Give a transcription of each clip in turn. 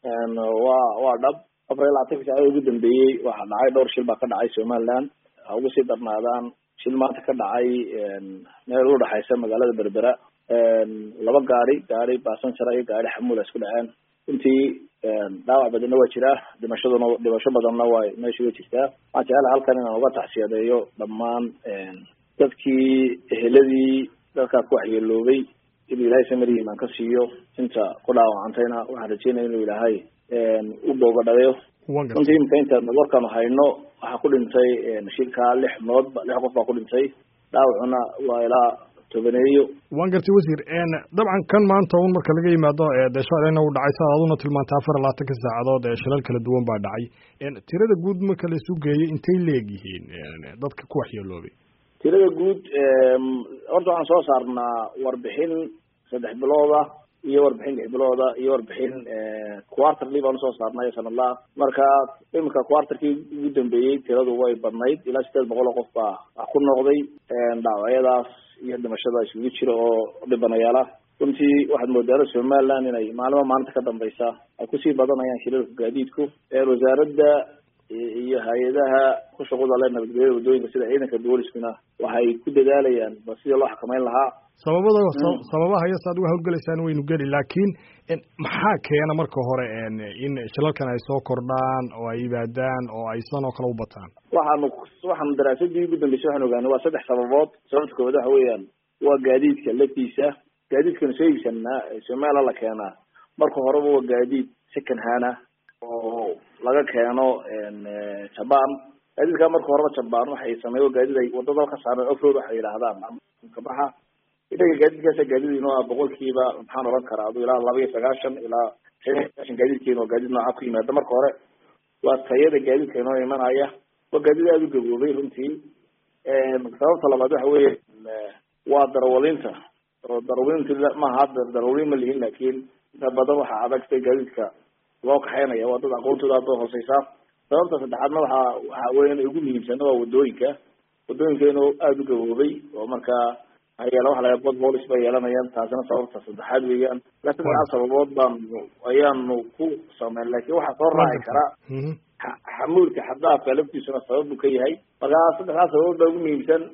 waa dhab afar iyo labaatanka saacadood ugu dambeeyey waxaa dhacay dhowr shil baa ka dhacay Somaliland ha ugu sii darnaadaan shil maanta ka dhacay meel u dhaxaysa magaalada Berbera laba gaari passenger iyo gaari xamuul isku dhaceen intii dhaawac badan waa jira dhimasho badanna waa meesha jirtaa waxaan jecelahay halkan inaan uga taxsiyadeeyo dhammaan dadkii eheladii dadka ku waxyeeloobay inuu ilaahay samariye imaan ka siiyo inta ku dhaawacantayna waxaan rajeynayaa inuu ilaahay u boogadhayo runtii imika intaan warkaanu hayno waxaa ku dhintay shilka 6 qof baa ku dhintay dhaawacuna waa ilaa tobaneeyo waan gartay wasiir dabcan kan maanta uun marka laga yimaado deeshadayna uu dhacay saaduna tilmaantay 24 saacadood shilal kala duwan baa dhacay tirada guud marka la isu geeyay intay leeyihiin dadka ku waxyeeloobay tirada guud horta waxaan soo saarnaa warbixin 3 bilooda iyo warbixin 6 bilooda iyo warbixin quarterly baan soo saarnay sanadla marka imika quarterkii ugu dambeeyay tiradu way badnayd ilaa 800 qof baa ku noqday dhaawacyadaas iyo dhimashada isugu jira oo dhibanayaala runtii waxaad moodaa Somaliland inay maalinta ka dambaysa ay ku sii badanayaan shilalka gaadiidku wasaaradda iyo hay'adaha ku shaqada leh nabadgelyada wadooyinka sida ciidanka booliskuna waxay ku dadaalayaan sidii loo xakameyn lahaa sababaha yasaad uga howlgalaysaan waynu geli laakiin maxaa keena marka hore in shilalkan ay soo kordhaan oo ay yimaadaan oo ay san oo kale u bataan waxaan daraasadii ugu dambeysay waxaan ogaanay waa 3 sababood sababta koowaad waxa weeyaan waa gaadiidka laftiisa gaadiidkan soo iibsanaa Soomaaliya la keenaa marka horeba waa gaadiid second hand oo laga keeno Japan gaadiidka marka horeba Japan waxay sameeyo gaadiid ay wadada ka saaran off-road waxay yiraahdaan kabaxa idaga gaadiidkaas gaadiidino boqolkiiba maxaan oran karaa ilaa 29 ilaa 9 gaadiidkeeno gaadiid nooca ku yimaada marka hore waa tayada gaadiidka inoo imanaya waa gaadiid aad u gaboobay runtii sababta labaad waxa weeye waa darawalinta oo darawalinta ma hadda darawalin ma lihin laakiin inta badan waxa adagtay gaadiidka loo kaxeynaya waa dad aqoontooda aad u hooseysa sababta saddexaadna waxa weeyaan ugu muhiimsan waa wadooyinkeenu aad u gaboobay oo marka ayaa waxa laga qod boolis bay yeelanayaan taasina sababta saddexaad weeyaan laakiin sababood baan ayaanu ku sameyn laakiin waxa soo raaci kara xamuulka xadaafka laftiisuna sabab uu ka yahay marka saddexdaas sababood baa ugu muhiimsan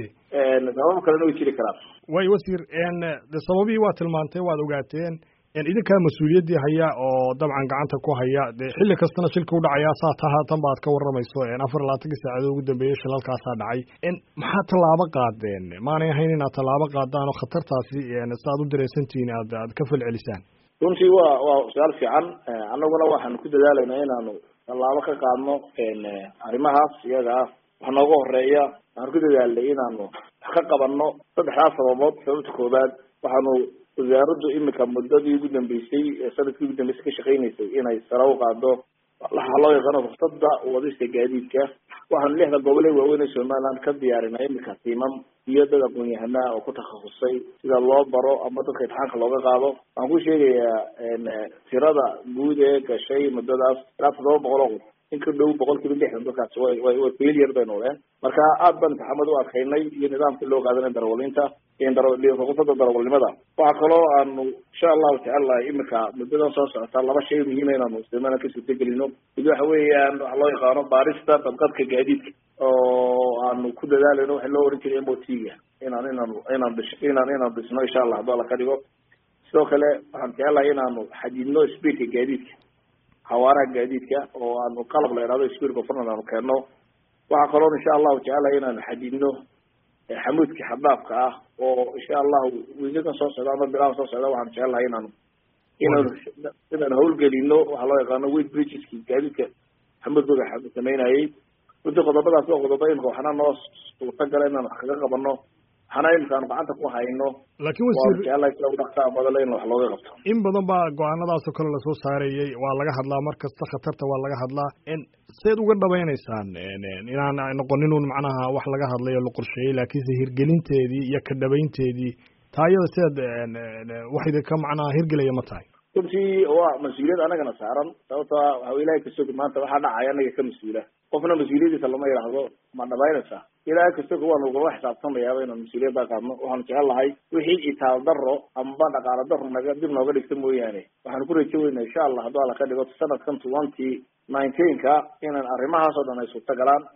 sabab kalena way jiri karaan wasiir sababii waa tilmaantay waad ogaateen idinkaa mas-uuliyaddii haya oo dabcan gacanta ku haya xilli kastana shilka u dhacaya saa tan baad ka warramayso 24 saacadood ugu dambeeyay shilalkaasaa dhacay maxaa tallaabo qaadeen maanay ahayn inaad tallaabo qaadaan oo khatartaasi sidaad u dareensantihiin aad ka falcelisaan runtii waa su'aal fiican annaguna waxaan ku dadaalaynaa inaanu tallaabo ka qaadno arrimahaas iyaga wax nooga horeeya waxaan ku dadaalnay inaanu wax ka qabanno saddexdaas sababood sababta koowaad waxaanu wasaaraddu imika muddadii ugu dambeysay sanadkii ugu dambeysay ka shaqeynaysay inay sare u qaado waxa loo yaqaano ruqsadda wadista gaadiidka waxaan 6 gobol ee waaweyn ee Somaliland ka diyaarinay imika tiimam iyo dad aqoon-yahanaa oo ku takhasusay sida loo baro ama dadka imtixaanka looga qaado waxaan ku sheegayaa tirada guud ee gashay muddadaas ilaa 700 qof in ka dhow 60% dadkaas way failure bay noqdeen marka aad baan taxamad u adkaynay iyo nidaamka loo qaadanay darawalinta ruqsadda darawalnimada waxaa kaloo aanu insha allahu tacaala imika muddadan soo socota 2 shay muhiim inaanu Somaliland ka suurtagelino mid waxa weeyaan waxa loo yaqaano baarista badqabka gaadiidka oo aanu ku dadaalayno waxa loo oran jiray MOT-ga inaan dhisno insha allah haddii la ka dhigo sidoo kale waxaan jecelahay inaanu xadidno speedka gaadiidka xawaaraha gaadiidka oo aanu qalab la yidhahdo speed governor aanu keenno waxaa kaloo insha allahu jecelahay inaanu xadidno xamuudka xadaafka ah oo insha allahu wiiladan soo socda ama bilaha soo socda waxaan jecelahay inaan howlgelino waxa loo yaqaano weight bridgeski gaadiidka xamuudkooda sameynayay runtii qodobadaas waa qodobo imika waxna noo suurtagala inaan wax kaga qabano waxna imika aanu gacanta ku hayno laakiin wasiir dhaqsaa badala in wax looga qabto in badan baa go-aanadaasoo kale lasoo saarayay waa laga hadlaa markasta khatarta waa laga hadlaa seed uga dhabaynaysaan inaan noqonin un macnaha wax laga hadlayo la qorsheeyey laakiinse hirgelinteedii iyo ka dhabaynteedii taayada sideed wax idinka macnaha hirgelaya ma tahay runtii waa mas-uuliyad anagana saaran sababta waxa ilahay kasog maanta waxaa dhacaya anaga ka mas-uula qofna mas-uuliyadiisa lama yidhaahdo ma dhabaynaysa ilahay kasog waanu ugala xisaabtamayaaba inaan mas-uuliyadda qaadno waxaanu jecel lahay wixii itaal daro amba dhaqaala daro naga dib nooga dhigta mooyaane waxaanu ku rajo weynaa insha allah hadduu alla ka dhigo sanadkan 2019 inaan arrimahaas oo dhan ay suurta galaan